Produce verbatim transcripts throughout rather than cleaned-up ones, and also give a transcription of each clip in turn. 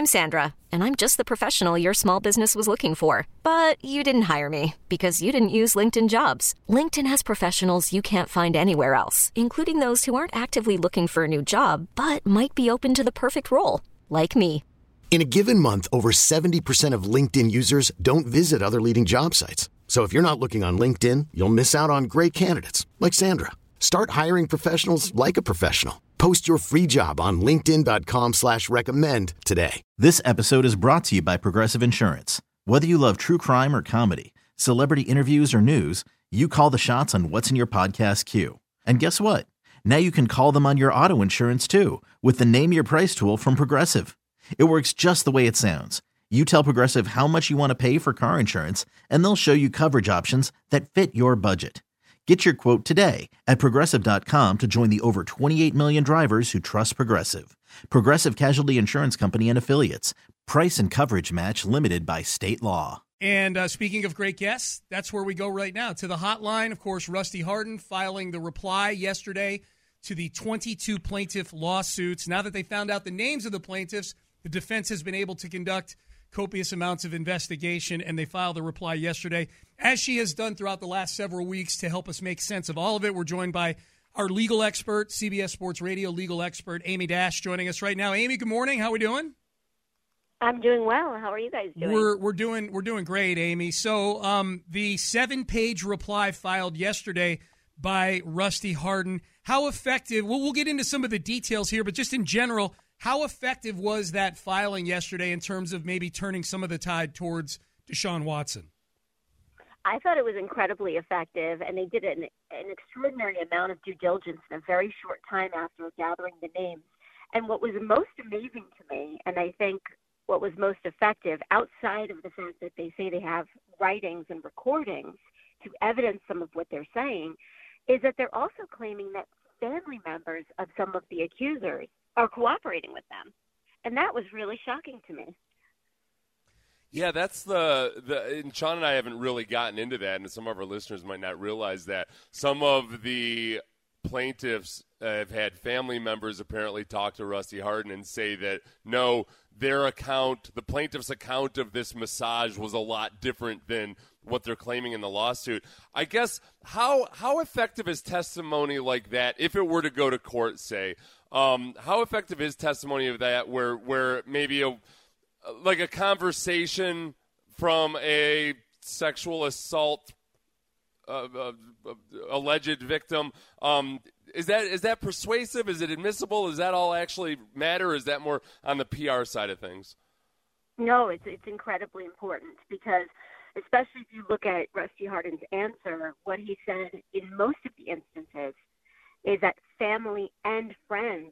I'm Sandra, and I'm just the professional your small business was looking for. But you didn't hire me because you didn't use LinkedIn Jobs. LinkedIn has professionals you can't find anywhere else, including those who aren't actively looking for a new job, but might be open to the perfect role, like me. In a given month, over seventy percent of LinkedIn users don't visit other leading job sites. So if you're not looking on LinkedIn, you'll miss out on great candidates like Sandra. Start hiring professionals like a professional. Post your free job on linkedin.com slash recommend today. This episode is brought to you by Progressive Insurance. Whether you love true crime or comedy, celebrity interviews or news, you call the shots on what's in your podcast queue. And guess what? Now you can call them on your auto insurance too with the Name Your Price tool from Progressive. It works just the way it sounds. You tell Progressive how much you want to pay for car insurance, and they'll show you coverage options that fit your budget. Get your quote today at Progressive dot com to join the over twenty-eight million drivers who trust Progressive. Progressive Casualty Insurance Company and Affiliates. Price and coverage match limited by state law. And uh, speaking of great guests, that's where we go right now. To the hotline, of course, Rusty Hardin filing the reply yesterday to the twenty-two plaintiff lawsuits. Now that they found out the names of the plaintiffs, the defense has been able to conduct copious amounts of investigation, and they filed a reply yesterday, as she has done throughout the last several weeks to help us make sense of all of it. We're joined by our legal expert, C B S Sports Radio legal expert, Amy Dash, joining us right now. Amy, good morning. How are we doing? I'm doing well. How are you guys doing? We're we're doing we're doing great, Amy. So um, the seven-page reply filed yesterday by Rusty Hardin. How effective? Well, we'll get into some of the details here, but just in general, how effective was that filing yesterday in terms of maybe turning some of the tide towards Deshaun Watson? I thought it was incredibly effective, and they did an, an extraordinary amount of due diligence in a very short time after gathering the names. And what was most amazing to me, and I think what was most effective, outside of the fact that they say they have writings and recordings to evidence some of what they're saying, is that they're also claiming that family members of some of the accusers are cooperating with them. And that was really shocking to me. Yeah, that's the, the and Sean and I haven't really gotten into that, and some of our listeners might not realize that. Some of the plaintiffs uh, have had family members apparently talk to Rusty Hardin and say that, no, their account, the plaintiff's account of this massage was a lot different than what they're claiming in the lawsuit. I guess, how how effective is testimony like that, if it were to go to court, say? Um, how effective is testimony of that where where maybe a like a conversation from a sexual assault uh, uh, uh, alleged victim, um, is that is that persuasive? Is it admissible? Does that all actually matter? Or is that more on the P R side of things? No, it's it's incredibly important because, especially if you look at Rusty Hardin's answer, what he said in most of the instances is that family and friends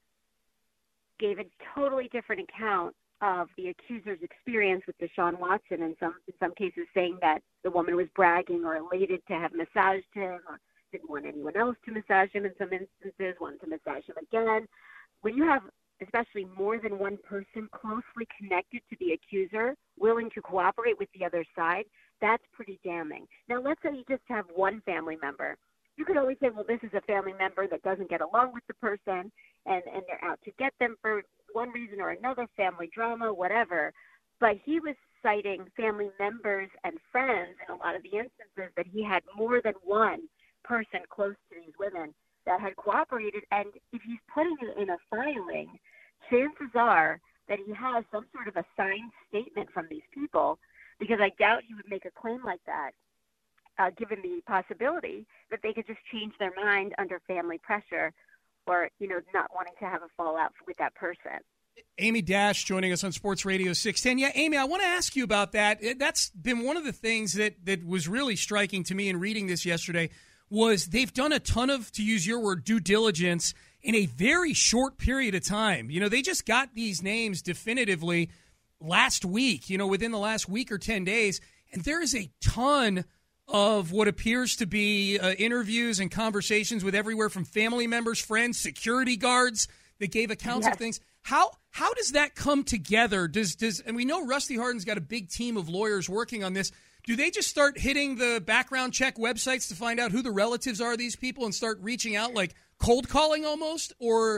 gave a totally different account of the accuser's experience with Deshaun Watson, in some in some cases saying that the woman was bragging or elated to have massaged him, or didn't want anyone else to massage him in some instances, wanted to massage him again. When you have especially more than one person closely connected to the accuser, willing to cooperate with the other side, that's pretty damning. Now, let's say you just have one family member. You could always say, well, this is a family member that doesn't get along with the person, and, and they're out to get them for one reason or another, family drama, whatever. But he was citing family members and friends in a lot of the instances that he had more than one person close to these women that had cooperated. And if he's putting it in a filing, chances are that he has some sort of a signed statement from these people, because I doubt he would make a claim like that, uh, given the possibility that they could just change their mind under family pressure, or, you know, not wanting to have a fallout with that person. Amy Dash joining us on Sports Radio six ten. Yeah, Amy, I want to ask you about that. That's been one of the things that, that was really striking to me in reading this yesterday, was they've done a ton of, to use your word, due diligence in a very short period of time. You know, they just got these names definitively last week, you know, within the last week or ten days, and there is a ton of what appears to be uh, interviews and conversations with everywhere from family members, friends, security guards that gave accounts yes. of things. How how does that come together? Does does and we know Rusty Hardin's got a big team of lawyers working on this. Do they just start hitting the background check websites to find out who the relatives are of these people and start reaching out, like cold calling almost? Or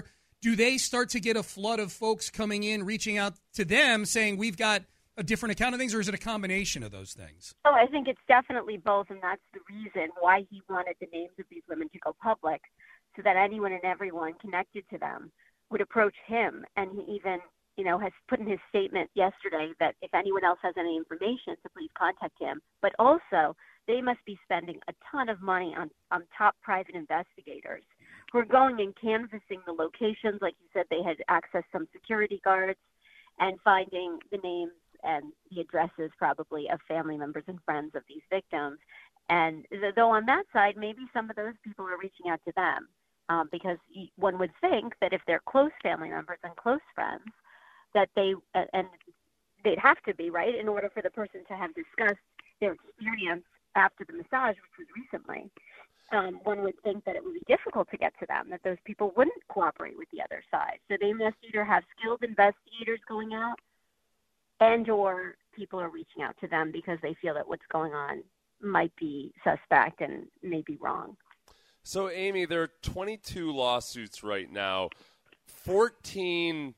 do they start to get a flood of folks coming in, reaching out to them, saying we've got a different account of things, or is it a combination of those things? Oh, I think it's definitely both, and that's the reason why he wanted the names of these women to go public, so that anyone and everyone connected to them would approach him. And he even, you know, has put in his statement yesterday that if anyone else has any information, to please contact him. But also, they must be spending a ton of money on, on top private investigators who are going and canvassing the locations. Like you said, they had accessed some security guards and finding the names and the addresses probably of family members and friends of these victims. And though on that side, maybe some of those people are reaching out to them um, because one would think that if they're close family members and close friends, that they, uh, and they'd have to be, right, in order for the person to have discussed their experience after the massage, which was recently, um, one would think that it would be difficult to get to them, that those people wouldn't cooperate with the other side. So they must either have skilled investigators going out, and or people are reaching out to them because they feel that what's going on might be suspect and may be wrong. So, Amy, there are twenty-two lawsuits right now, fourteen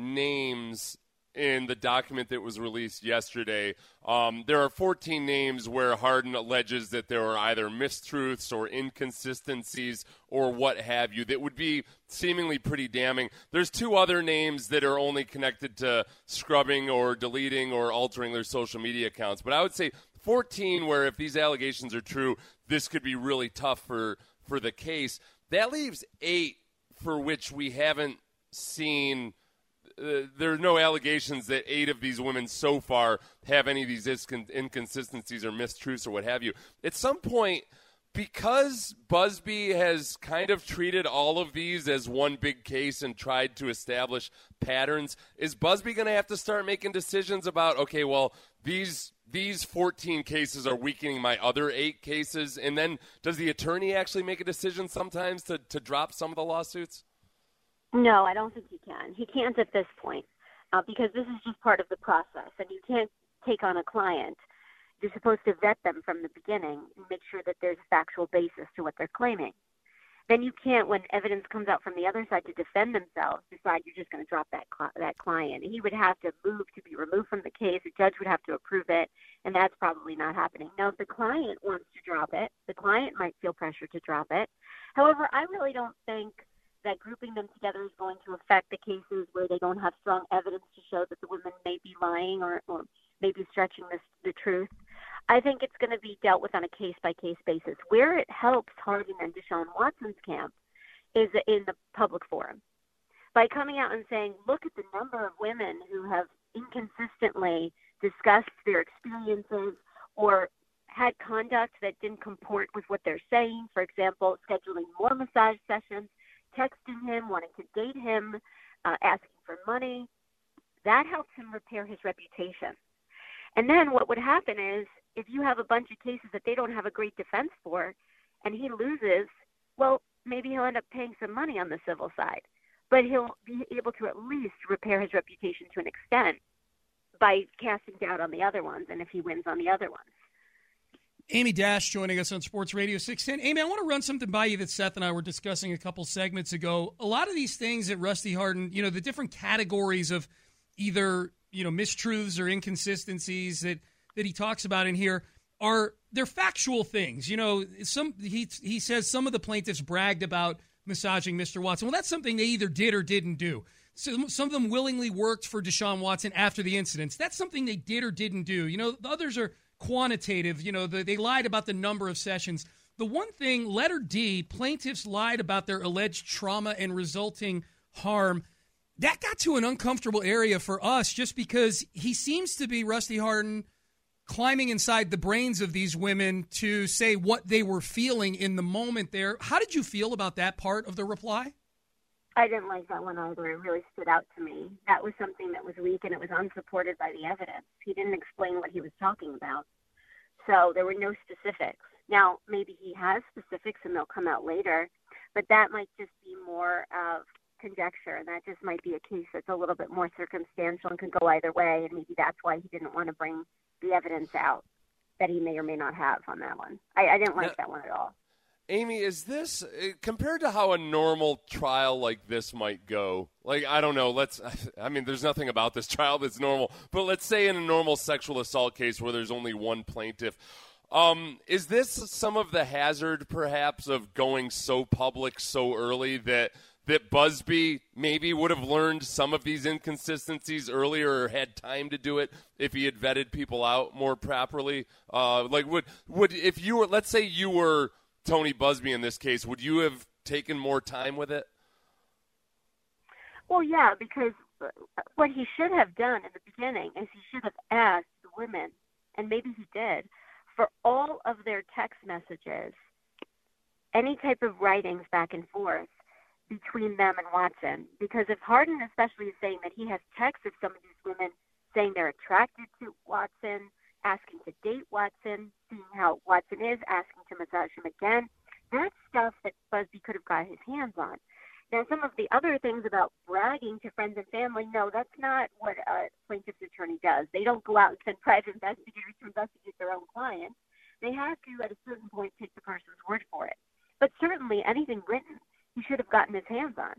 names in the document that was released yesterday. Um, there are fourteen names where Hardin alleges that there are either mistruths or inconsistencies or what have you that would be seemingly pretty damning. There's two other names that are only connected to scrubbing or deleting or altering their social media accounts. But I would say fourteen where if these allegations are true, this could be really tough for, for the case. That leaves eight for which we haven't seen – Uh, there are no allegations that eight of these women so far have any of these inconsistencies or mistruths or what have you. At some point, because Buzbee has kind of treated all of these as one big case and tried to establish patterns, is Buzbee going to have to start making decisions about, okay, well, these these fourteen cases are weakening my other eight cases, and then does the attorney actually make a decision sometimes to, to drop some of the lawsuits? No, I don't think he can. He can't at this point uh, because this is just part of the process, and you can't take on a client. You're supposed to vet them from the beginning and make sure that there's a factual basis to what they're claiming. Then you can't, when evidence comes out from the other side to defend themselves, decide you're just going to drop that cl- that client. He would have to move to be removed from the case. A judge would have to approve it, and that's probably not happening. Now, if the client wants to drop it, the client might feel pressure to drop it. However, I really don't think that grouping them together is going to affect the cases where they don't have strong evidence to show that the women may be lying or, or maybe stretching this, the truth. I think it's going to be dealt with on a case-by-case basis. Where it helps Hardin and Deshaun Watson's camp is in the public forum. By coming out and saying, look at the number of women who have inconsistently discussed their experiences or had conduct that didn't comport with what they're saying, for example, scheduling more massage sessions, texting him, wanting to date him, uh, asking for money. That helps him repair his reputation. And then what would happen is if you have a bunch of cases that they don't have a great defense for and he loses, well, maybe he'll end up paying some money on the civil side. But he'll be able to at least repair his reputation to an extent by casting doubt on the other ones and if he wins on the other ones. Amy Dash joining us on Sports Radio six ten. Amy, I want to run something by you that Seth and I were discussing a couple segments ago. A lot of these things that Rusty Hardin, you know, the different categories of either, you know, mistruths or inconsistencies that, that he talks about in here are, they're factual things. You know, some he he says some of the plaintiffs bragged about massaging Mister Watson. Well, that's something they either did or didn't do. So some of them willingly worked for Deshaun Watson after the incidents. That's something they did or didn't do. You know, the others are quantitative, you know, the, they lied about the number of sessions. The one thing, letter D, plaintiffs lied about their alleged trauma and resulting harm. That got to an uncomfortable area for us just because he seems to be, Rusty Hardin, climbing inside the brains of these women to say what they were feeling in the moment there. How did you feel about that part of the reply? I didn't like that one either. It really stood out to me. That was something that was weak, and it was unsupported by the evidence. He didn't explain what he was talking about. So there were no specifics. Now, maybe he has specifics, and they'll come out later, but that might just be more of conjecture, and that just might be a case that's a little bit more circumstantial and can go either way, and maybe that's why he didn't want to bring the evidence out that he may or may not have on that one. I, I didn't like now, that one at all. Amy, is this compared to how a normal trial like this might go? Like, I don't know. Let's. I mean, there's nothing about this trial that's normal. But let's say in a normal sexual assault case where there's only one plaintiff, um, is this some of the hazard, perhaps, of going so public so early that that Busby maybe would have learned some of these inconsistencies earlier or had time to do it if he had vetted people out more properly? Uh, like, would would if you were, let's say you were Tony Busby in this case, would you have taken more time with it? Well, yeah, because what he should have done in the beginning is he should have asked the women, and maybe he did, for all of their text messages, any type of writings back and forth between them and Watson. Because if Hardin especially is saying that he has texts of some of these women saying they're attracted to Watson, asking to date Watson, seeing how Watson is, asking to massage him again. That's stuff that Busby could have got his hands on. Now, some of the other things about bragging to friends and family, no, that's not what a plaintiff's attorney does. They don't go out and send private investigators to investigate their own client. They have to, at a certain point, take the person's word for it. But certainly anything written, he should have gotten his hands on.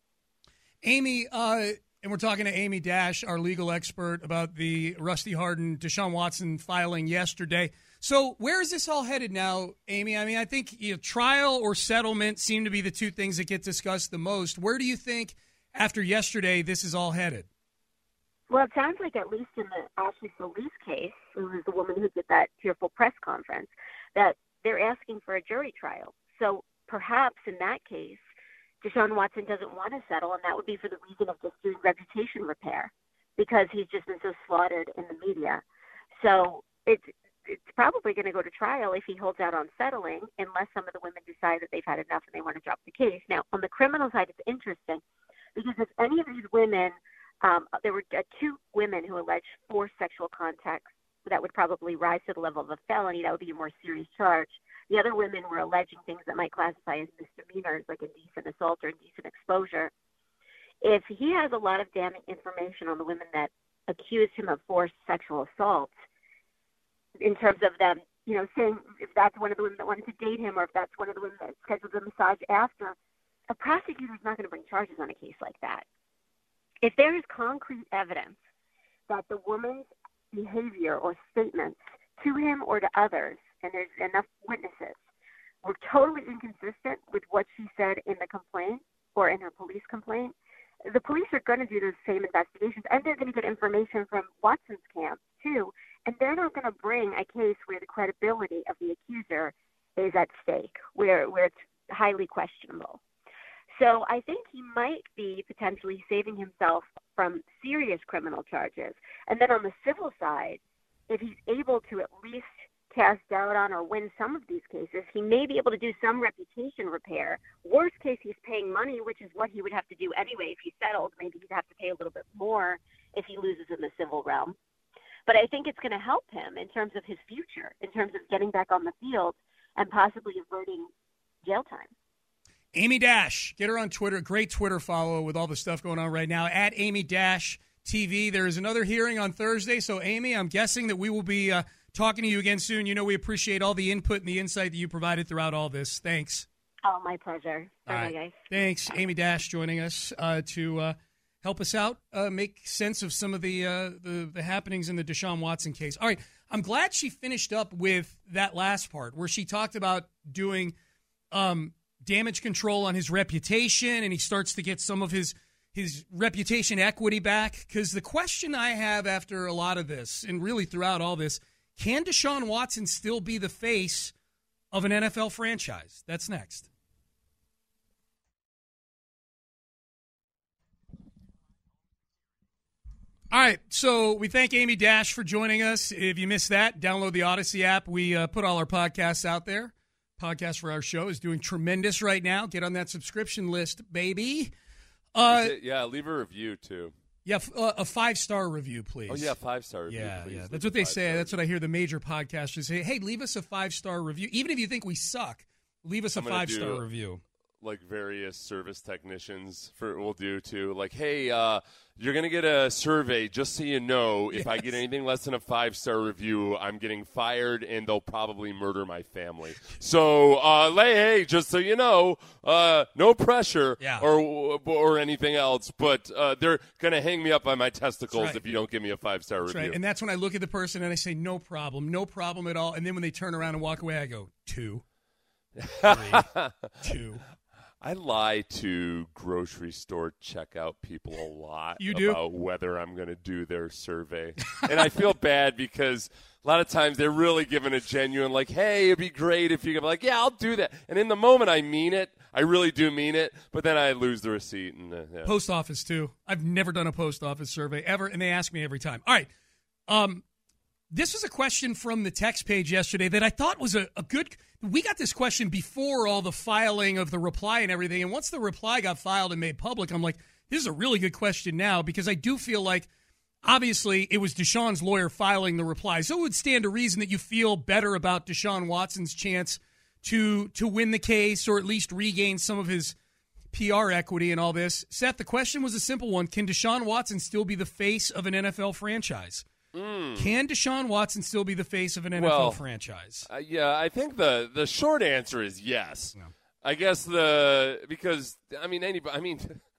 Amy, uh, and we're talking to Amy Dash, our legal expert, about the Rusty Hardin, Deshaun Watson filing yesterday. So where is this all headed now, Amy? I mean, I think you know, trial or settlement seem to be the two things that get discussed the most. Where do you think, after yesterday, this is all headed? Well, it sounds like at least in the Ashley Solis case, who was the woman who did that tearful press conference, that they're asking for a jury trial. So perhaps in that case, Deshaun Watson doesn't want to settle, and that would be for the reason of just doing reputation repair because he's just been so slaughtered in the media. So it's it's probably going to go to trial if he holds out on settling, unless some of the women decide that they've had enough and they want to drop the case. Now, on the criminal side, it's interesting because if any of these women, um, there were uh, two women who alleged forced sexual contact that would probably rise to the level of a felony. That would be a more serious charge. The other women were alleging things that might classify as misdemeanors, like indecent assault or indecent exposure. If he has a lot of damning information on the women that accused him of forced sexual assault, in terms of them, you know, saying if that's one of the women that wanted to date him or if that's one of the women that scheduled a massage after, a prosecutor is not going to bring charges on a case like that. If there is concrete evidence that the woman's behavior or statements to him or to others, and there's enough witnesses, were totally inconsistent with what she said in the complaint or in her police complaint, the police are going to do those same investigations, and they're going to get information from Watson's camp, too, and they're not going to bring a case where the credibility of the accuser is at stake, where, where it's highly questionable. So I think he might be potentially saving himself from serious criminal charges. And then on the civil side, if he's able to at least cast doubt on or win some of these cases, he may be able to do some reputation repair. Worst case, he's paying money, which is what he would have to do anyway if he settled. Maybe he'd have to pay a little bit more if he loses in the civil realm. But I think it's going to help him in terms of his future, in terms of getting back on the field and possibly averting jail time. Amy Dash, get her on Twitter. Great Twitter follow with all the stuff going on right now. At Amy Dash T V. There is another hearing on Thursday. So, Amy, I'm guessing that we will be uh, talking to you again soon. You know we appreciate all the input and the insight that you provided throughout all this. Thanks. Oh, my pleasure. Bye, right. guys. Thanks. Amy Dash joining us uh, to uh, help us out, uh, make sense of some of the, uh, the the happenings in the Deshaun Watson case. All right. I'm glad she finished up with that last part where she talked about doing um, – damage control on his reputation, and he starts to get some of his his reputation equity back. Because the question I have after a lot of this, and really throughout all this, can Deshaun Watson still be the face of an N F L franchise? That's next. All right, so we thank Amy Dash for joining us. If you missed that, download the Odyssey app. We uh, put all our podcasts out there. Podcast for our show is doing tremendous right now. Get on that subscription list, baby. Uh, it, yeah, leave a review, too. Yeah, uh, a five-star review, please. Oh, yeah, five-star review, yeah, please. Yeah, that's what they say. That's what I hear the major podcasters say. Hey, leave us a five-star review. Even if you think we suck, leave us a five-star review. like various service technicians for will do too. Like, hey, uh, you're gonna get a survey. Just so you know, if yes. I get anything less than a five star review, I'm getting fired, and they'll probably murder my family. So, uh, hey, just so you know, uh, no pressure yeah. or or anything else, but uh, they're gonna hang me up by my testicles right. if you don't give me a five star review. Right. And that's when I look at the person and I say, no problem, no problem at all. And then when they turn around and walk away, I go, two, three, two. I lie to grocery store checkout people a lot you do? about whether I'm going to do their survey. And I feel bad because a lot of times they're really giving a genuine, like, hey, it'd be great if you could, like, yeah, I'll do that. And in the moment, I mean it. I really do mean it. But then I lose the receipt. And uh, yeah. Post office, too. I've never done a post office survey ever, and they ask me every time. All right. Um, this was a question from the text page yesterday that I thought was a, a good – we got this question before all the filing of the reply and everything, and once the reply got filed and made public, I'm like, this is a really good question now because I do feel like obviously it was Deshaun's lawyer filing the reply, so it would stand to reason that you feel better about Deshaun Watson's chance to to win the case or at least regain some of his P R equity and all this. Seth, the question was a simple one. Can Deshaun Watson still be the face of an N F L franchise? Mm. Can Deshaun Watson still be the face of an N F L well, franchise? Uh, yeah, I think the, the short answer is yes. No. I guess the because I mean anybody I mean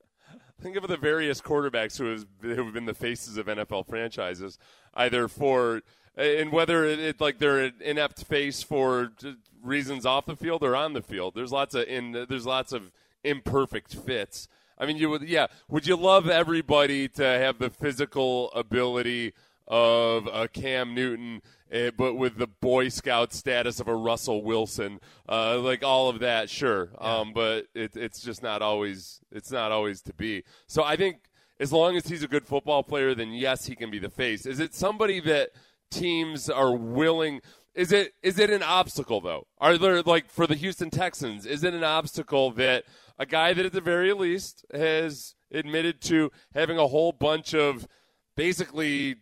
think of the various quarterbacks who has who have been the faces of N F L franchises, either for and whether it, it like they're an inept face for reasons off the field or on the field. There's lots of in there's lots of imperfect fits. I mean, you would yeah. Would you love everybody to have the physical ability of a Cam Newton, uh, but with the Boy Scout status of a Russell Wilson, uh, like all of that, sure. Yeah. Um, but it, it's just not always. It's not always to be. So I think as long as he's a good football player, then yes, he can be the face. Is it somebody that teams are willing? Is it is it an obstacle though? Are there like for the Houston Texans? Is it an obstacle that a guy that at the very least has admitted to having a whole bunch of basically.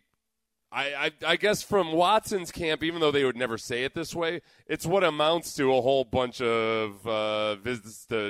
I, I, I guess from Watson's camp, even though they would never say it this way, it's what amounts to a whole bunch of uh, visits to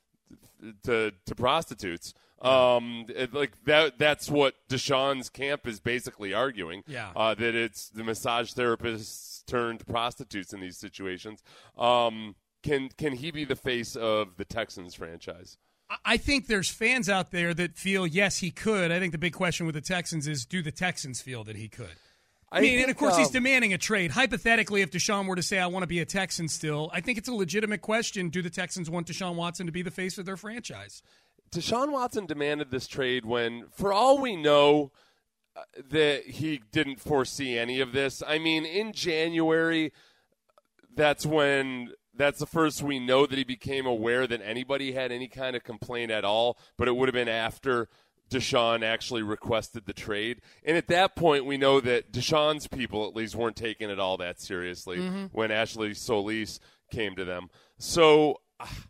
to, to prostitutes. Um, it, like that. That's what Deshaun's camp is basically arguing. Yeah. Uh, that it's the massage therapists turned prostitutes in these situations. Um, can can he be the face of the Texans franchise? I think there's fans out there that feel, yes, he could. I think the big question with the Texans is, do the Texans feel that he could? I, I mean, think, and of course, um, he's demanding a trade. Hypothetically, if Deshaun were to say, I want to be a Texan still, I think it's a legitimate question. Do the Texans want Deshaun Watson to be the face of their franchise? Deshaun Watson demanded this trade when, for all we know, uh, that he didn't foresee any of this. I mean, in January, that's when... That's the first we know that he became aware that anybody had any kind of complaint at all, but it would have been after Deshaun actually requested the trade. And at that point, we know that Deshaun's people at least weren't taking it all that seriously mm-hmm. when Ashley Solis came to them. So,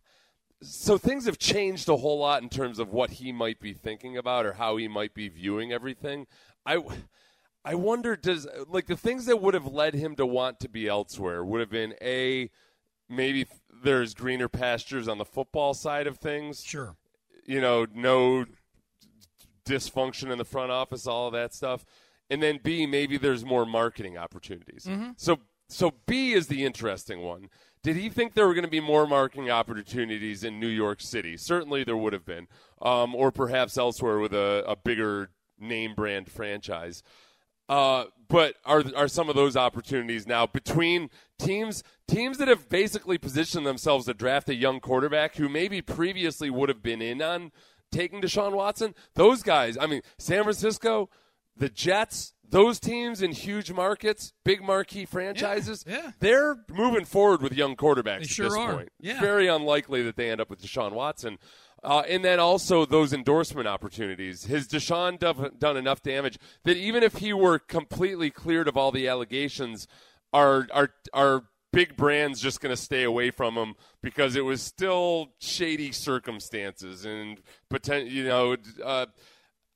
so things have changed a whole lot in terms of what he might be thinking about or how he might be viewing everything. I, I wonder, does like the things that would have led him to want to be elsewhere would have been a maybe there's greener pastures on the football side of things. Sure. You know, no dysfunction in the front office, all of that stuff. And then B, maybe there's more marketing opportunities. Mm-hmm. So so B is the interesting one. Did he think there were going to be more marketing opportunities in New York City? Certainly there would have been. Um, or perhaps elsewhere with a, a bigger name brand franchise. Uh, but are are some of those opportunities now between teams teams that have basically positioned themselves to draft a young quarterback who maybe previously would have been in on taking Deshaun Watson? Those guys, I mean, San Francisco, the Jets, those teams in huge markets, big marquee franchises, yeah, yeah. they're moving forward with young quarterbacks they at sure this are. point. Yeah. It's very unlikely that they end up with Deshaun Watson. Uh, and then also those endorsement opportunities. Has Deshaun done, done enough damage that even if he were completely cleared of all the allegations, are are are big brands just going to stay away from him because it was still shady circumstances and potent, you know, uh,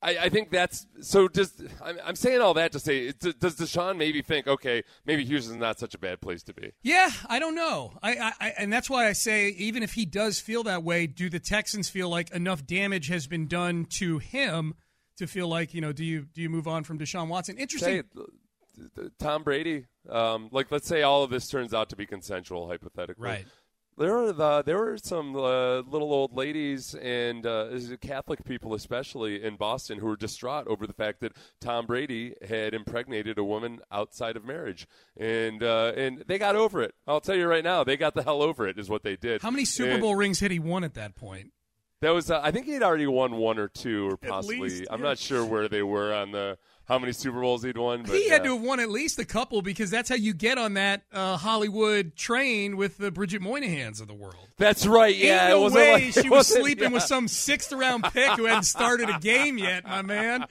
I, I think that's so. Just I'm, I'm saying all that to say, does Deshaun maybe think, okay, maybe Houston's not such a bad place to be? Yeah, I don't know. I, I and that's why I say, even if he does feel that way, do the Texans feel like enough damage has been done to him to feel like, you know, do you do you move on from Deshaun Watson? Interesting. Say, Tom Brady, um, like let's say all of this turns out to be consensual, hypothetically. Right. There were the, there were some uh, little old ladies and uh, Catholic people, especially in Boston, who were distraught over the fact that Tom Brady had impregnated a woman outside of marriage, and uh, and they got over it. I'll tell you right now, they got the hell over it. Is what they did. How many Super and Bowl rings had he won at that point? That was, uh, I think he'd already won one or two, or possibly. Least, I'm yeah. not sure where they were on the how many Super Bowls he'd won. But, he had uh, to have won at least a couple, because that's how you get on that uh, Hollywood train with the Bridget Moynahans of the world. That's right. Yeah, Ain't no it wasn't way like, she was sleeping yeah. with some sixth round pick who hadn't started a game yet, my man.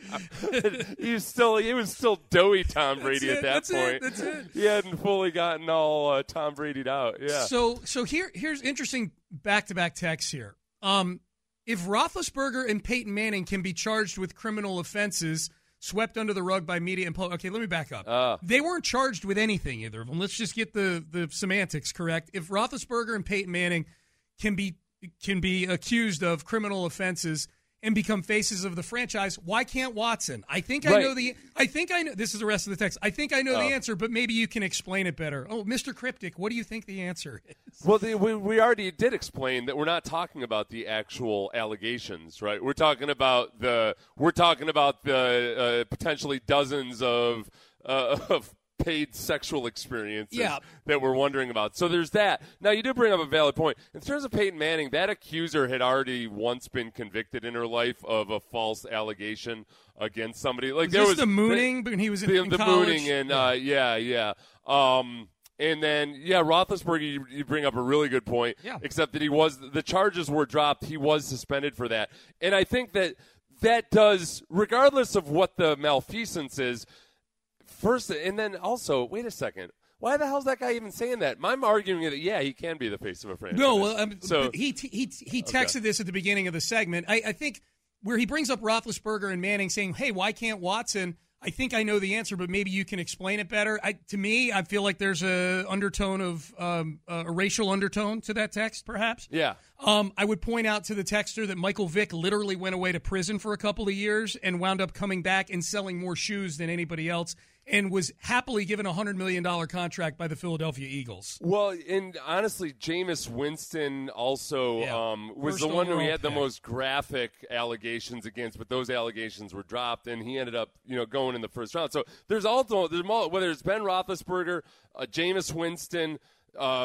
he was still he was still doughy Tom Brady it, at that that's point. It, that's it. He hadn't fully gotten all uh, Tom Brady'd out. Yeah. So so here here's interesting back to back texts here. Um, if Roethlisberger and Peyton Manning can be charged with criminal offenses swept under the rug by media and public. Okay, let me back up. Uh, they weren't charged with anything, either of them. Let's just get the, the semantics correct. If Roethlisberger and Peyton Manning can be can be accused of criminal offenses and become faces of the franchise, why can't Watson? I think I right. know the. I think I know. This is the rest of the text. I think I know oh. the answer, but maybe you can explain it better. Oh, Mister Cryptic, what do you think the answer is? Well, the, we we already did explain that we're not talking about the actual allegations, right? We're talking about the we're talking about the uh, potentially dozens of uh, of paid sexual experiences yeah. that we're wondering about. So there's that. Now, you do bring up a valid point. In terms of Peyton Manning, that accuser had already once been convicted in her life of a false allegation against somebody. Like was there this was the mooning when he was in, the, in the college? mooning and yeah, uh, yeah. yeah. Um, and then, yeah, Roethlisberger, you, you bring up a really good point, yeah. except that he was, the charges were dropped. He was suspended for that. And I think that that does, regardless of what the malfeasance is, first, and then also, wait a second. Why the hell is that guy even saying that? I'm arguing that, yeah, he can be the face of a franchise. No, well, um, so, he he he texted okay. this at the beginning of the segment. I, I think where he brings up Roethlisberger and Manning saying, hey, why can't Watson? I think I know the answer, but maybe you can explain it better. I, to me, I feel like there's a undertone of um, a racial undertone to that text, perhaps. Yeah. Um, I would point out to the texter that Michael Vick literally went away to prison for a couple of years and wound up coming back and selling more shoes than anybody else, and was happily given a one hundred million dollars contract by the Philadelphia Eagles. Well, and honestly, Jameis Winston also yeah. um, was First the one who he overall had the pick. most graphic allegations against, but those allegations were dropped, and he ended up, you know, going in the first round. So there's also, there's more, whether it's Ben Roethlisberger, uh, Jameis Winston, uh,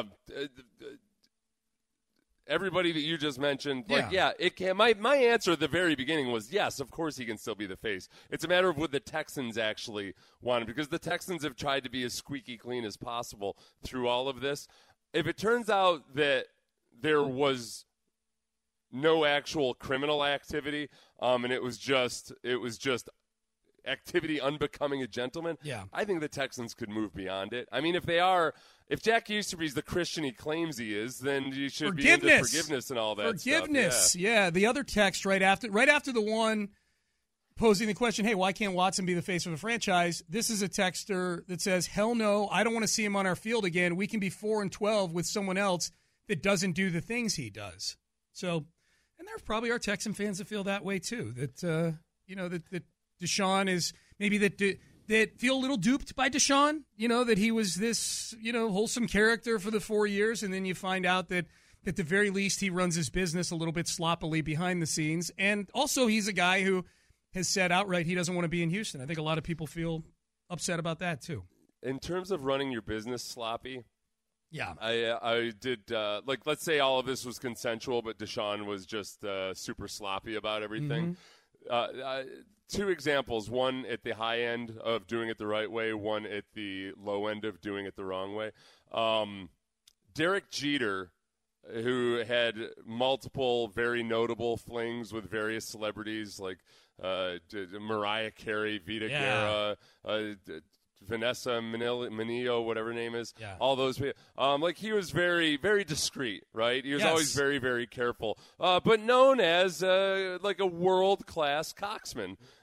everybody that you just mentioned, like, yeah, yeah it can. My my answer at the very beginning was yes, of course he can still be the face. It's a matter of what the Texans actually wanted, because the Texans have tried to be as squeaky clean as possible through all of this. If it turns out that there was no actual criminal activity, um, and it was just it was just activity unbecoming a gentleman, yeah. I think the Texans could move beyond it. I mean, if they are. If Jack Easterby's the Christian he claims he is, then you should forgiveness. be into forgiveness and all that Forgiveness, stuff. yeah. yeah. The other text right after right after the one posing the question, hey, why can't Watson be the face of a franchise? This is a texter that says, hell no, I don't want to see him on our field again. We can be four and twelve with someone else that doesn't do the things he does. So, and there probably are Texan fans that feel that way too, that, uh, you know, that, that Deshaun is maybe that – that feel a little duped by Deshaun, you know, that he was this, you know, wholesome character for the four years, and then you find out that at the very least he runs his business a little bit sloppily behind the scenes. And also he's a guy who has said outright he doesn't want to be in Houston. I think a lot of people feel upset about that too. In terms of running your business sloppy, yeah, I I did, uh, like, let's say all of this was consensual, but Deshaun was just uh, super sloppy about everything. Mm-hmm. Uh, I, Two examples, one at the high end of doing it the right way, one at the low end of doing it the wrong way. Um, Derek Jeter, who had multiple very notable flings with various celebrities like uh, Mariah Carey, Vita yeah. Guerra, uh, Vanessa Manillo, whatever her name is, yeah. all those people. Um, like, he was very, very discreet, right? He was yes. always very, very careful, uh, but known as uh, like a world-class coxman.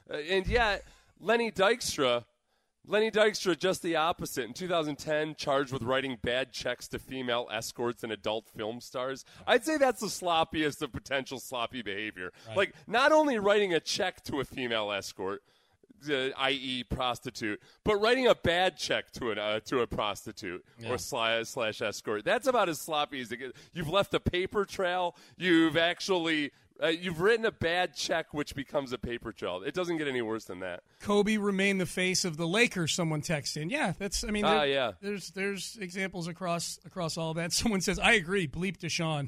Uh, and yet, Lenny Dykstra, Lenny Dykstra, just the opposite. In two thousand ten, charged with writing bad checks to female escorts and adult film stars. I'd say that's the sloppiest of potential sloppy behavior. Right. Like, not only writing a check to a female escort, Uh, that is prostitute, but writing a bad check to an uh, to a prostitute yeah. or slash, slash escort. That's about as sloppy as it gets. You've left a paper trail. You've actually uh, you've written a bad check, which becomes a paper trail. It doesn't get any worse than that. Kobe remained the face of the Lakers. Someone texted in. Yeah, that's. I mean, ah, there, yeah. There's there's examples across across all that. Someone says, "I agree." Bleep Deshaun.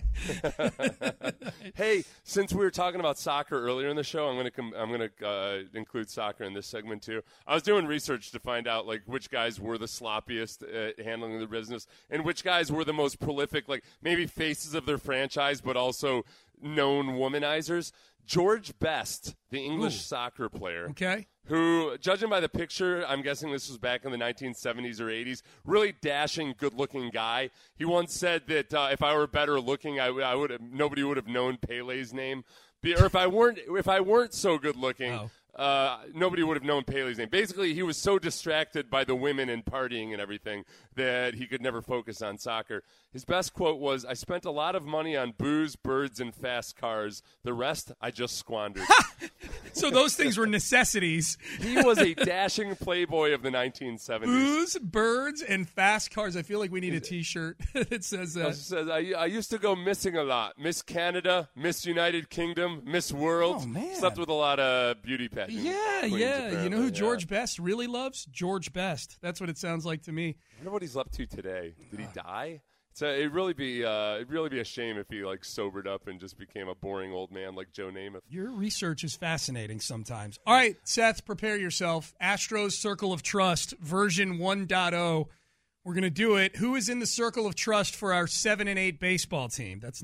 Okay. Hey, since we were talking about soccer earlier in the show, I'm gonna com- I'm gonna uh, include soccer in this segment too. I was doing research to find out like which guys were the sloppiest at handling the business, and which guys were the most prolific, like maybe faces of their franchise, but also known womanizers. George Best, the English Ooh. soccer player, okay, who, judging by the picture, I'm guessing this was back in the nineteen seventies or eighties, really dashing, good-looking guy. He once said that uh, if I were better looking, I, I would have nobody would have known Pele's name, or if I weren't if I weren't so good-looking. Oh. Uh, nobody would have known Pele's name. Basically, he was so distracted by the women and partying and everything that he could never focus on soccer. His best quote was, "I spent a lot of money on booze, birds, and fast cars. The rest, I just squandered." So those things were necessities. He was a dashing playboy of the nineteen seventies. Booze, birds, and fast cars. I feel like we need a T-shirt that says that. It says, I, I used to go missing a lot. Miss Canada, Miss United Kingdom, Miss World. Oh, man. Slept with a lot of beauty pageant. Yeah, queens, yeah. You know who yeah. George Best really loves? George Best. That's what it sounds like to me. I wonder what he's up to today. Did he die? So it'd really be uh, it'd really be a shame if he like sobered up and just became a boring old man like Joe Namath. Your research is fascinating sometimes. All right, Seth, prepare yourself. Astros Circle of Trust version one point oh. We're gonna do it. Who is in the Circle of Trust for our seven and eight baseball team? That's. Not-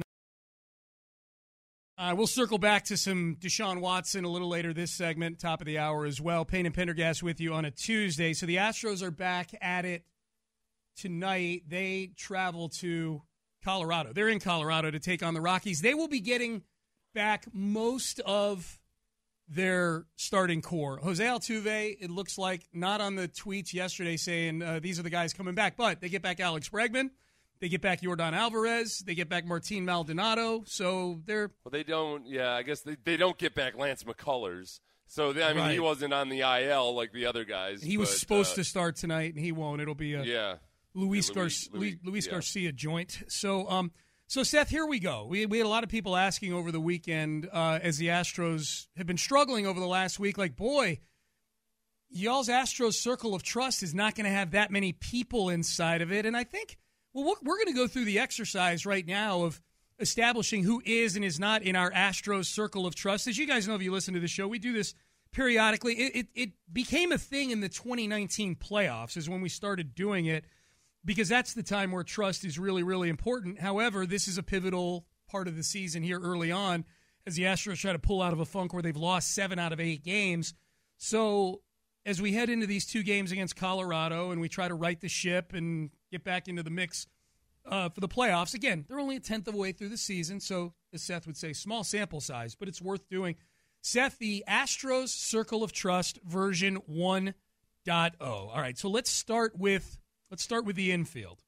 Uh, we'll circle back to some Deshaun Watson a little later this segment, top of the hour as well. Payne and Pendergast with you on a Tuesday. So the Astros are back at it tonight. They travel to Colorado. They're in Colorado to take on the Rockies. They will be getting back most of their starting core. Jose Altuve, it looks like, not on the tweets yesterday saying uh, these are the guys coming back, but they get back Alex Bregman. They get back Yordan Alvarez. They get back Martin Maldonado. So they're well. They don't. Yeah, I guess they, they don't get back Lance McCullers. So they, I mean, right. he wasn't on the I L like the other guys. He but, was supposed uh, to start tonight, and he won't. It'll be a yeah Luis, yeah, Gar- Luis, Luis, Luis yeah. Garcia joint. So um, so Seth, here we go. We we had a lot of people asking over the weekend uh, as the Astros have been struggling over the last week. Like, boy, y'all's Astros Circle of Trust is not going to have that many people inside of it, and I think. Well, we're going to go through the exercise right now of establishing who is and is not in our Astros Circle of Trust. As you guys know, if you listen to the show, we do this periodically. It, it, it became a thing in the twenty nineteen playoffs is when we started doing it because that's the time where trust is really, really important. However, this is a pivotal part of the season here early on as the Astros try to pull out of a funk where they've lost seven out of eight games. So as we head into these two games against Colorado and we try to right the ship and get back into the mix uh, for the playoffs. Again, they're only a tenth of the way through the season, so as Seth would say, small sample size, but it's worth doing. Seth, the Astros Circle of Trust version one point oh. All right, so let's start with let's start with the infield.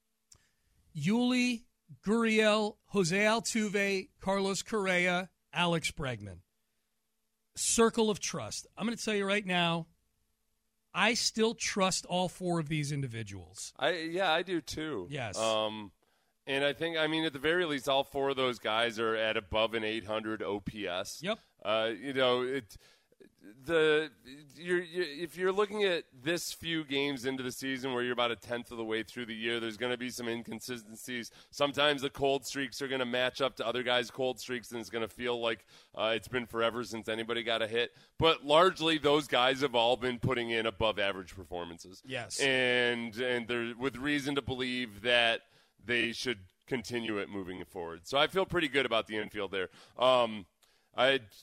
Yuli, Gurriel, Jose Altuve, Carlos Correa, Alex Bregman. Circle of Trust. I'm going to tell you right now, I still trust all four of these individuals. I yeah, I do too. Yes. Um, and I think, I mean, at the very least, all four of those guys are at above an eight hundred O P S. Yep. Uh, you know, it the you're, you're if you're looking at this few games into the season where you're about a tenth of the way through the year, there's going to be some inconsistencies. Sometimes the cold streaks are going to match up to other guys' cold streaks, and it's going to feel like uh, it's been forever since anybody got a hit. But largely, those guys have all been putting in above-average performances. Yes, and and there with reason to believe that they should continue it moving forward. So I feel pretty good about the infield there. Um, I.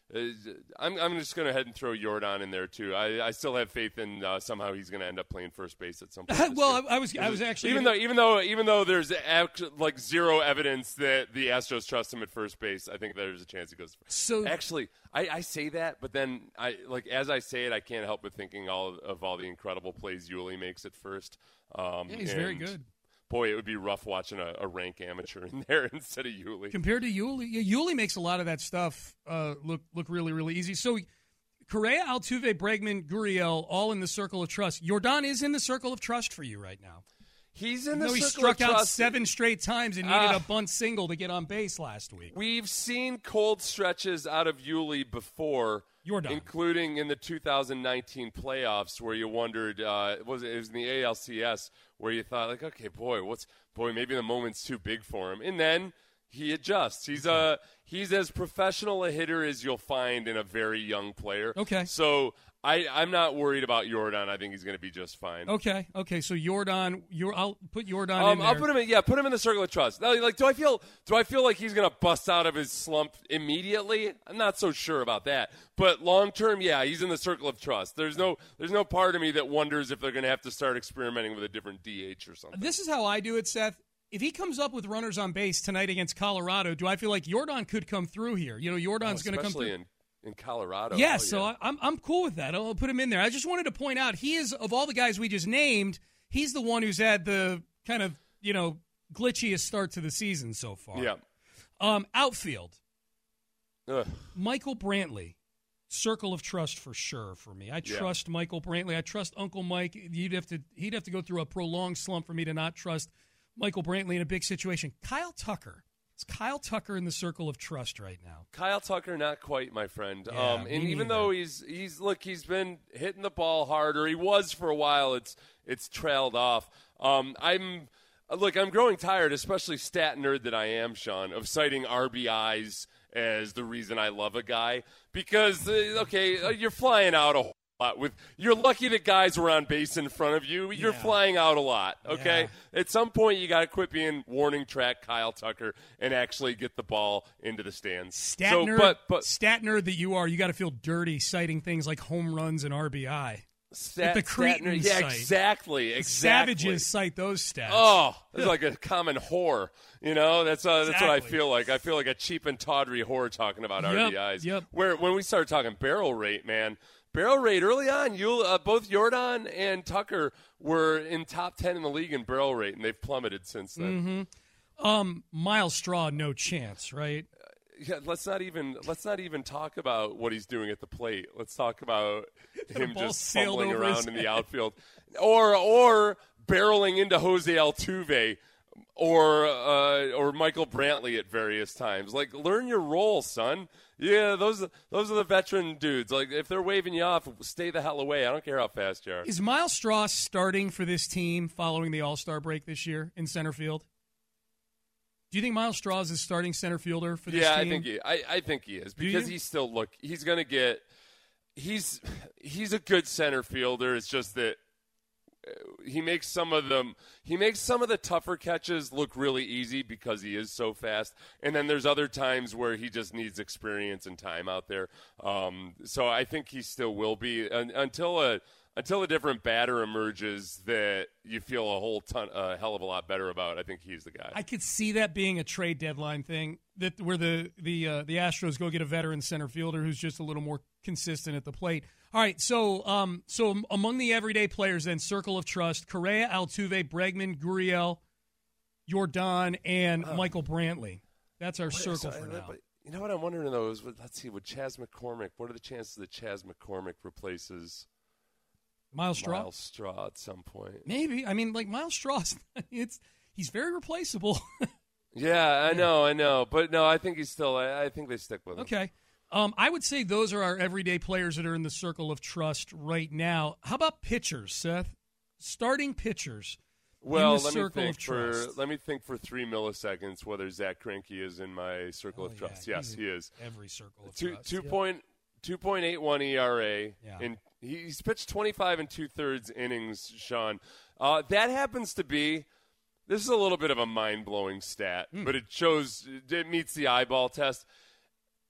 I'm, I'm just going to head and throw Jordan in there too. I, I still have faith in uh, somehow he's going to end up playing first base at some point. well, I, I was I was actually even though even though even though there's act, like zero evidence that the Astros trust him at first base, I think there's a chance he goes. So actually, I, I say that, but then I like as I say it, I can't help but thinking all of, of all the incredible plays Yuli makes at first. Um, yeah, he's very good. Boy, it would be rough watching a, a rank amateur in there instead of Yuli. Compared to Yuli, yeah, Yuli makes a lot of that stuff uh, look look really, really easy. So Correa, Altuve, Bregman, Gurriel, all in the circle of trust. Jordan is in the circle of trust for you right now. He's in the the he circle struck of trust. out seven straight times and needed uh, a bunt single to get on base last week. We've seen cold stretches out of Yuli before, Jordan. including in the two thousand nineteen playoffs, where you wondered, uh, was it, it was in the A L C S, where you thought, like, okay, boy, what's boy, maybe the moment's too big for him, and then he adjusts. He's a he's as professional a hitter as you'll find in a very young player. Okay, so I I'm not worried about Jordan. I think he's going to be just fine. Okay, okay, so Jordan, your I'll put Jordan um, in there. I'll put him in. Yeah, put him in the circle of trust. Now, like, do I feel do I feel like he's going to bust out of his slump immediately? I'm not so sure about that. But long term, yeah, he's in the circle of trust. There's no there's no part of me that wonders if they're going to have to start experimenting with a different D H or something. This is how I do it, Seth. If he comes up with runners on base tonight against Colorado, do I feel like Jordan could come through here? You know, Jordan's oh, going to come through. in, in Colorado. Yeah, oh, so yeah. I'm I'm cool with that. I'll put him in there. I just wanted to point out he is, of all the guys we just named, he's the one who's had the kind of, you know, glitchiest start to the season so far. Yeah. Um, outfield. Ugh. Michael Brantley. Circle of trust for sure for me. I trust yeah. Michael Brantley. I trust Uncle Mike. You'd have to he'd have to go through a prolonged slump for me to not trust Michael Brantley in a big situation. Kyle Tucker. Is Kyle Tucker in the circle of trust right now? Kyle Tucker, not quite, my friend. Yeah, um, and even neither. though he's he's look, he's been hitting the ball harder. He was for a while. It's it's trailed off. Um, I'm look, I'm growing tired, especially stat nerd that I am, Sean, of citing R B Is as the reason I love a guy because uh, okay, you're flying out a whole lot with you're lucky that guys were on base in front of you. You're yeah. flying out a lot. Okay, yeah. At some point you got to quit being warning track Kyle Tucker and actually get the ball into the stands. Stat so, nerd, but, but, stat nerd that you are, you got to feel dirty citing things like home runs and R B I. Stat, the Cretans yeah, cite. exactly, exactly. Savages cite those stats. Oh, it's like a common whore. You know, that's uh, exactly. that's what I feel like. I feel like a cheap and tawdry whore talking about yep, R B Is. Yep. Where when we started talking barrel rate, man, barrel rate early on, you uh, both Jordan and Tucker were in top ten in the league in barrel rate, and they've plummeted since then. Mm-hmm. Um, Miles Straw, no chance, right? Yeah, let's not even let's not even talk about what he's doing at the plate. Let's talk about him just fumbling around in the outfield, or or barreling into Jose Altuve, or uh, or Michael Brantley at various times. Like, learn your role, son. Yeah, those those are the veteran dudes. Like, if they're waving you off, stay the hell away. I don't care how fast you are. Is Miles Straw starting for this team following the All-Star break this year in center field? Do you think Miles Straw is a starting center fielder for this yeah, team? Yeah, I think he. I, I think he is because he's still look. He's going to get. He's he's a good center fielder. It's just that he makes some of them. He makes some of the tougher catches look really easy because he is so fast. And then there's other times where he just needs experience and time out there. Um, so I think he still will be un, until a. Until a different batter emerges that you feel a whole ton, a hell of a lot better about, I think he's the guy. I could see that being a trade deadline thing, that where the the uh, the Astros go get a veteran center fielder who's just a little more consistent at the plate. All right, so um, so among the everyday players, then circle of trust: Correa, Altuve, Bregman, Gurriel, Jordan, and uh, Michael Brantley. That's our what, circle so, for now. But you know what I'm wondering though is, let's see, with Chas McCormick, what are the chances that Chas McCormick replaces Miles Straw? Miles Straw at some point. Maybe. I mean, like, Miles Straw, it's he's very replaceable. yeah, I know, I know. But, no, I think he's still – I think they stick with him. Okay. Um, I would say those are our everyday players that are in the circle of trust right now. How about pitchers, Seth? Starting pitchers well, in the let circle me think of trust. For, let me think for three milliseconds whether Zach Greinke is in my circle oh, of trust. Yeah, yes, he is. Every circle of two, trust. Two yep. point – two point eight one E R A, yeah. and he's pitched twenty-five and two-thirds innings, Sean. Uh, that happens to be – this is a little bit of a mind-blowing stat, mm. but it shows – it meets the eyeball test.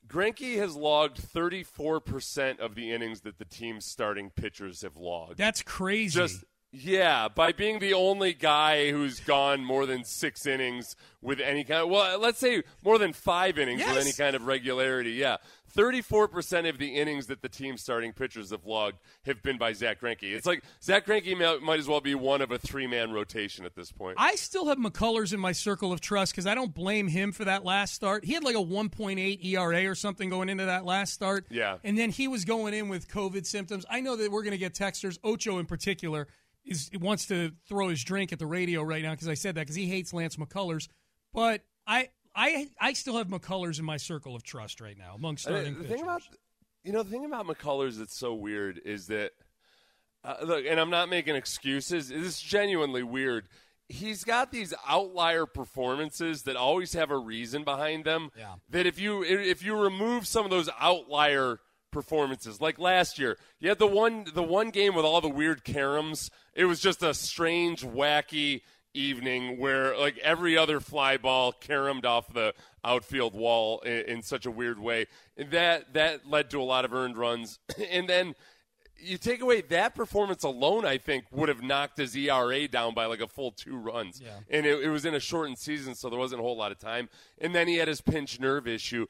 Greinke has logged thirty-four percent of the innings that the team's starting pitchers have logged. That's crazy. Just yeah, by being the only guy who's gone more than six innings with any kind of, well, let's say more than five innings yes. with any kind of regularity. Yeah, thirty-four percent of the innings that the team's starting pitchers have logged have been by Zach Greinke. It's like Zach Greinke may, might as well be one of a three-man rotation at this point. I still have McCullers in my circle of trust because I don't blame him for that last start. He had like a one point eight E R A or something going into that last start. Yeah. And then he was going in with COVID symptoms. I know that we're going to get texters, Ocho in particular, is wants to throw his drink at the radio right now because I said that because he hates Lance McCullers. But I I I still have McCullers in my circle of trust right now among starting the pitchers. Thing about, you know, the thing about McCullers that's so weird is that, uh, look, and I'm not making excuses. This is genuinely weird. He's got these outlier performances that always have a reason behind them. Yeah. That if you if you remove some of those outlier performances, like last year, you had the one the one game with all the weird caroms. It was just a strange, wacky evening where like every other fly ball caromed off the outfield wall in, in such a weird way. And that that led to a lot of earned runs. And then you take away that performance alone, I think, would have knocked his E R A down by like a full two runs. Yeah. And it, it was in a shortened season, so there wasn't a whole lot of time. And then he had his pinch nerve issue.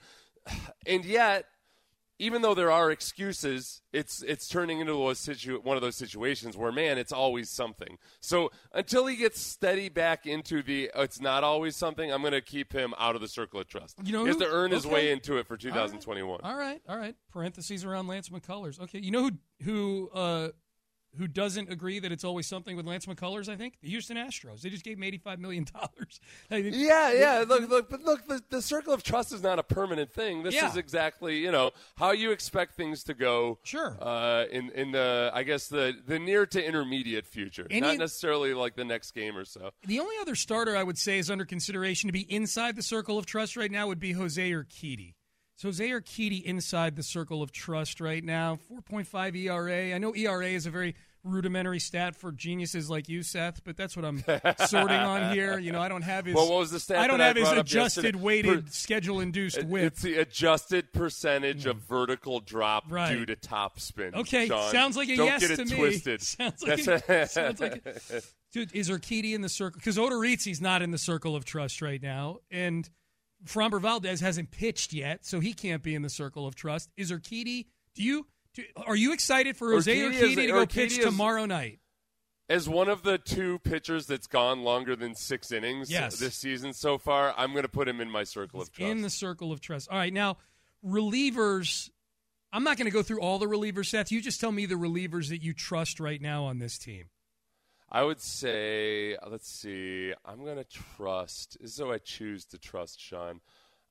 And yet, even though there are excuses, it's it's turning into a situ- one of those situations where, man, it's always something. So until he gets steady back into the oh, it's not always something, I'm going to keep him out of the circle of trust. You know he has who? to earn his Okay. way into it for two thousand twenty-one. All right, all right. Parentheses around Lance McCullers. Okay, you know who who uh, who doesn't agree that it's always something with Lance McCullers? I think the Houston Astros. They just gave him eighty-five million dollars. Yeah, yeah. Look, look, but look. The, the circle of trust is not a permanent thing. This Yeah. is exactly, you know, how you expect things to go. Sure. Uh, in in the, I guess the the near to intermediate future, Any- not necessarily like the next game or so. The only other starter I would say is under consideration to be inside the circle of trust right now would be Jose Urquidy. So Jose Urquidy inside the circle of trust right now, four point five E R A. I know E R A is a very rudimentary stat for geniuses like you, Seth, but that's what I'm sorting on here. You know, I don't have his. Well, what was the stat I don't that I have his brought up adjusted, yesterday? weighted, Per- schedule-induced whip. It's the adjusted percentage of vertical drop Right. due to top spin. Okay, Sean. sounds like a Don't yes get to it me. twisted. Sounds like a, sounds like a, dude, is Urquidy in the circle? Because Odorizzi's not in the circle of trust right now, and Framber Valdez hasn't pitched yet, so he can't be in the circle of trust. Is Urquidy? Do you? Do, are you excited for Jose Urquidy Urquidy is- to go Urquidy pitch is- tomorrow night? As one of the two pitchers that's gone longer than six innings Yes. this season so far, I'm going to put him in my circle of trust. In the circle of trust. All right, now relievers. I'm not going to go through all the relievers, Seth. You just tell me the relievers that you trust right now on this team. I would say, let's see, I'm going to trust. This is who I choose to trust, Sean.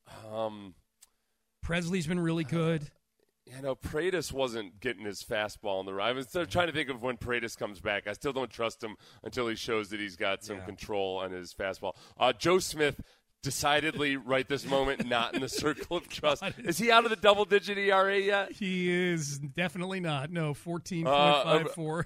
Um, Presley's been really good. you know, Paredes wasn't getting his fastball in the right. I was still trying to think of when Paredes comes back. I still don't trust him until he shows that he's got some Yeah. control on his fastball. Uh, Joe Smith, decidedly right this moment, not in the circle of trust. Is he out of the double-digit E R A yet? He is definitely not. No, fourteen point Uh, five four.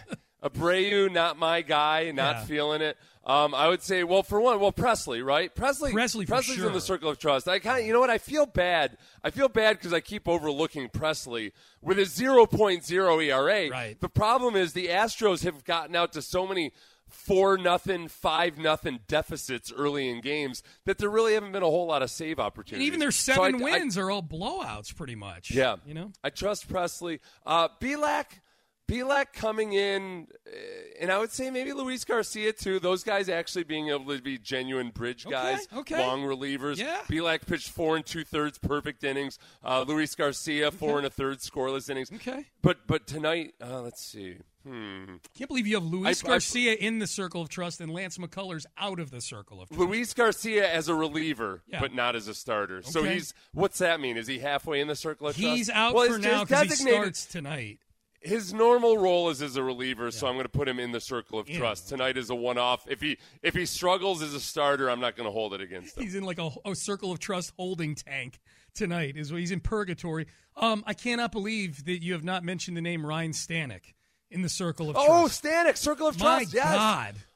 Abreu, not my guy, not Yeah. feeling it. Um, I would say, well, for one, well, Presley, right? Presley, Presley for Presley's sure. in the circle of trust. I kind of, you know what? I feel bad. I feel bad because I keep overlooking Presley with a zero point oh E R A. Right. The problem is the Astros have gotten out to so many four nothing, five nothing deficits early in games that there really haven't been a whole lot of save And opportunities. even their So seven I- I- wins are all blowouts, pretty much. Yeah. You know? I trust Presley. Uh, Belak, Belak coming in, uh, and I would say maybe Luis Garcia, too. Those guys actually being able to be genuine bridge guys, okay. long relievers. Yeah. Belak pitched four and two-thirds perfect innings. Uh, Luis Garcia, four and a third scoreless innings. Okay. But but tonight, uh, let's see. Hmm. Can't believe you have Luis I- I- Garcia in the circle of trust and Lance McCullers out of the circle of trust. Luis Garcia as a reliever, Yeah. but not as a starter. So Okay. he's, what's that mean? Is he halfway in the circle of trust? He's out Well, for his- now his because he designated- starts tonight. His normal role is as a reliever, so I'm going to put him in the circle of Yeah. trust. Tonight is a one-off. If he if he struggles as a starter, I'm not going to hold it against him. He's in like a, a circle of trust holding tank tonight. Is what he's in purgatory. Um, I cannot believe that you have not mentioned the name Ryan Stanek in the circle of Oh, trust. Stanek, circle of My trust. Yes. God.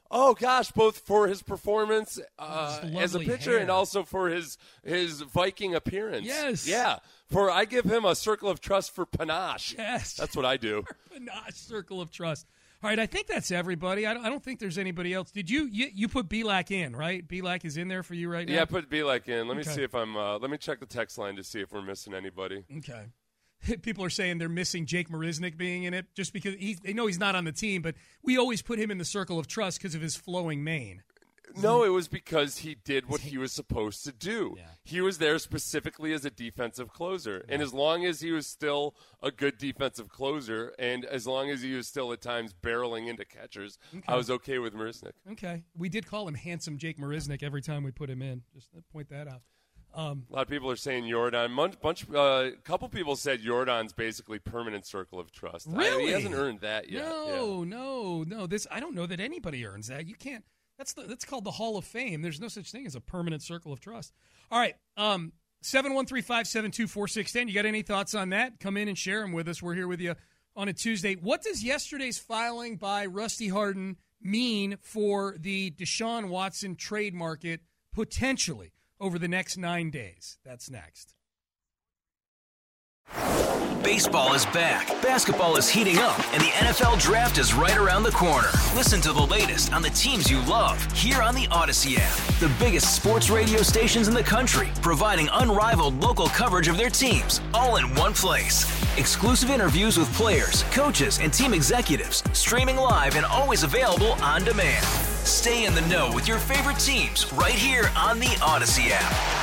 Oh gosh, both for his performance uh, His as a lovely pitcher hair. and also for his his Viking appearance. Yes. Yeah. For I give him a circle of trust for panache. Yes. That's what I do. Panache, circle of trust. All right, I think that's everybody. I don't, I don't think there's anybody else. Did you you, you put B-Lac in, right? B-Lac is in there for you right now? Yeah, put B-Lac in. Let me Okay. see if I'm uh, let me check the text line to see if we're missing anybody. Okay. People are saying they're missing Jake Marisnick being in it just because he, they know he's not on the team, but we always put him in the circle of trust because of his flowing mane. No, it was because he did what he was supposed to do. Yeah. He was there specifically as a defensive closer. And as long as he was still a good defensive closer, and as long as he was still at times barreling into catchers, Okay. I was okay with Marisnick. Okay. We did call him handsome Jake Marisnick every time we put him in. Just to point that out. Um, A lot of people are saying Jordan. Bunch, bunch, uh, couple people said Jordan's basically permanent circle of trust. I- Really? he hasn't earned that yet. No, Yeah. no, no. This I don't know that anybody earns that. You can't. That's the, that's called the Hall of Fame. There's no such thing as a permanent circle of trust. All right. Um, seven one three five seven two four six one zero. You got any thoughts on that? Come in and share them with us. We're here with you on a Tuesday. What does yesterday's filing by Rusty Hardin mean for the Deshaun Watson trade market potentially over the next nine days? That's next. Baseball is back, basketball is heating up, and the N F L Draft is right around the corner. Listen to the latest on the teams you love here on the Odyssey app. The biggest sports radio stations in the country, providing unrivaled local coverage of their teams, all in one place. Exclusive interviews with players, coaches, and team executives, streaming live and always available on demand. Stay in the know with your favorite teams right here on the Odyssey app.